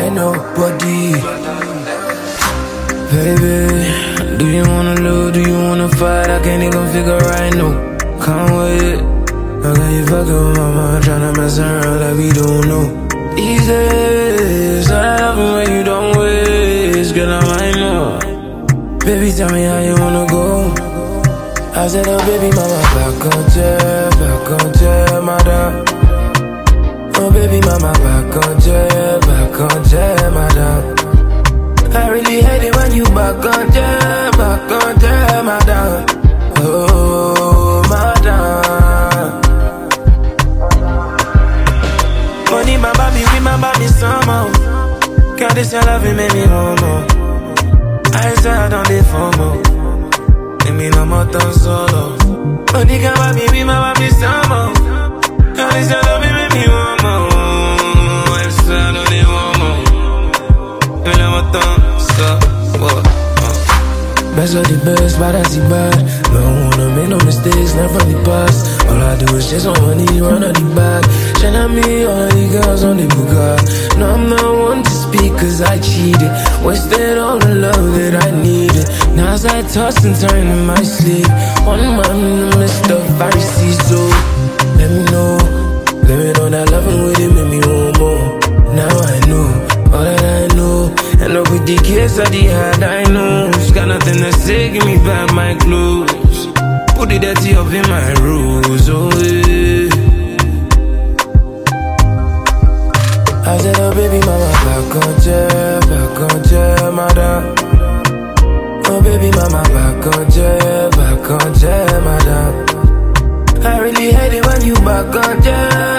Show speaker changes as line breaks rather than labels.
like nobody. Baby, do you wanna lose, do you wanna fight? I can't even figure right now. Can't wait. How can you fucking with my mind, tryna mess around like we don't know? These days, I love it when you don't waste, girl, I might know. Baby, tell me how you wanna go. I said, oh baby, mama, back on madam. Oh baby, mama, back on madam. I really hate it when you back on madam. Oh, madam. Money, my baby, we my baby, somehow. Can't this your love, it make me want more. I said I don't live for more. Me no more tan solo. Money can buy me, be my baby, somehow. Can't this your love, it make me want more. I said I don't live for more. Me no more tan solo. Best of the best, bad as the bad. No wanna make no mistakes, learn from the past. All I do is chase my money, run on the back. Shine at me, all of the girls on the Bugatti. No, I'm not one to speak cause I cheated. Wasted all the love that I needed. Now as I toss and turn in my sleep, one man in the midst of Pharisees. So let me know that loving with it made me want more. Now I know all that I know. And up with the kids of the hand I know. Got nothing to say, give me back my clothes. Put the dirty up in my rules, oh yeah. I said, oh baby, mama, back on madam. Oh baby, mama, back on madam. I really hate it when you back on